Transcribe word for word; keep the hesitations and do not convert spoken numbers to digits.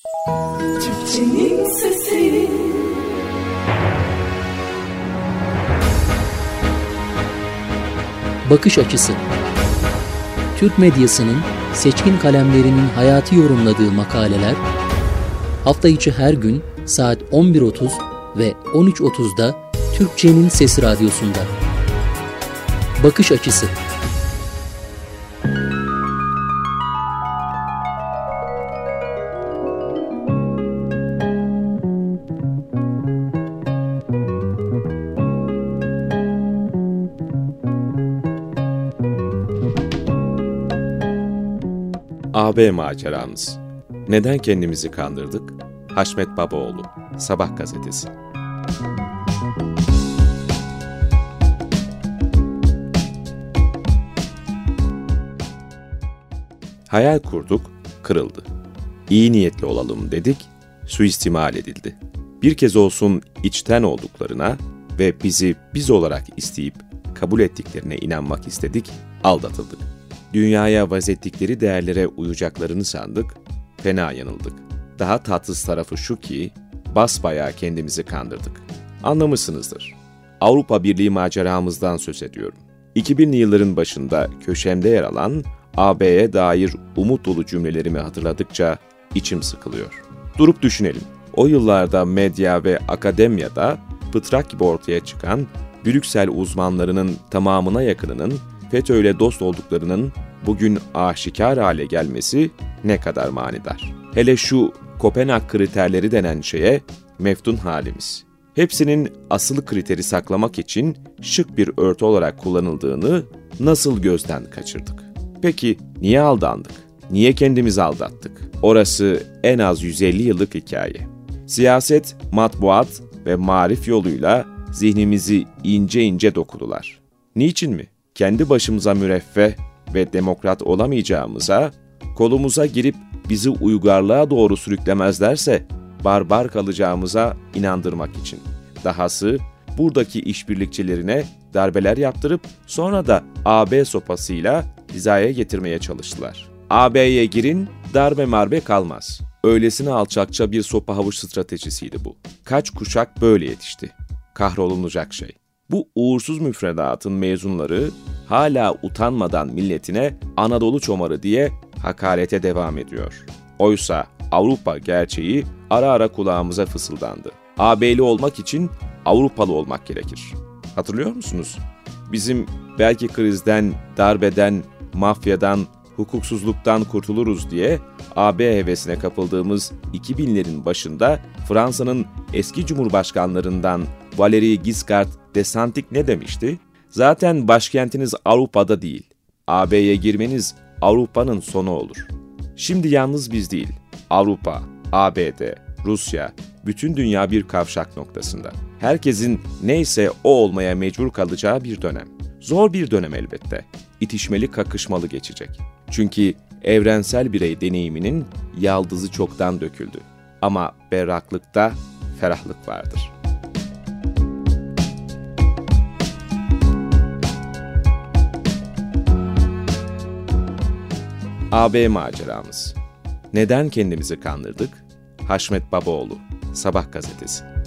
Türkçenin sesi. Bakış açısı. Türk medyasının seçkin kalemlerinin hayatı yorumladığı makaleler hafta içi her gün saat on bir otuz ve on üç otuzda Türkçenin Sesi Radyosu'nda. Bakış açısı. A B maceramız. Neden kendimizi kandırdık? Haşmet Babaoğlu, Sabah gazetesi. Hayal kurduk, kırıldı. İyi niyetli olalım dedik, suistimal edildi. Bir kez olsun içten olduklarına ve bizi biz olarak isteyip kabul ettiklerine inanmak istedik, aldatıldık. Dünyaya vazettikleri değerlere uyacaklarını sandık, fena yanıldık. Daha tatsız tarafı şu ki, basbayağı kendimizi kandırdık. Anlamışsınızdır. Avrupa Birliği maceramızdan söz ediyorum. iki binli yılların başında köşemde yer alan A B'ye dair umut dolu cümlelerimi hatırladıkça içim sıkılıyor. Durup düşünelim. O yıllarda medya ve akademiyada pıtrak gibi ortaya çıkan Brüksel uzmanlarının tamamına yakınının FETÖ'yle dost olduklarının bugün aşikar hale gelmesi ne kadar manidar. Hele şu Kopenhag kriterleri denen şeye meftun halimiz. Hepsinin asıl kriteri saklamak için şık bir örtü olarak kullanıldığını nasıl gözden kaçırdık? Peki niye aldandık? Niye kendimizi aldattık? Orası en az yüz elli yıllık hikaye. Siyaset, matbuat ve marif yoluyla zihnimizi ince ince dokudular. Niçin mi? Kendi başımıza müreffeh ve demokrat olamayacağımıza, kolumuza girip bizi uygarlığa doğru sürüklemezlerse barbar kalacağımıza inandırmak için. Dahası buradaki işbirlikçilerine darbeler yaptırıp sonra da A B sopasıyla hizaya getirmeye çalıştılar. A B'ye girin, darbe marbe kalmaz. Öylesine alçakça bir sopa havuç stratejisiydi bu. Kaç kuşak böyle yetişti. Kahrolunacak şey. Bu uğursuz müfredatın mezunları hala utanmadan milletine Anadolu çomarı diye hakarete devam ediyor. Oysa Avrupa gerçeği ara ara kulağımıza fısıldandı. A B'li olmak için Avrupalı olmak gerekir. Hatırlıyor musunuz? Bizim belki krizden, darbeden, mafyadan, hukuksuzluktan kurtuluruz diye A B hevesine kapıldığımız iki binlerin başında Fransa'nın eski cumhurbaşkanlarından Valéry Giscard d'Estaing ne demişti? Zaten başkentiniz Avrupa'da değil. A B'ye girmeniz Avrupa'nın sonu olur. Şimdi yalnız biz değil. Avrupa, A B D, Rusya, bütün dünya bir kavşak noktasında. Herkesin neyse o olmaya mecbur kalacağı bir dönem. Zor bir dönem elbette. İtişmeli, kakışmalı geçecek. Çünkü evrensel birey deneyiminin yaldızı çoktan döküldü. Ama berraklıkta ferahlık vardır. A B maceramız. Neden kendimizi kandırdık? Haşmet Babaoğlu, Sabah gazetesi.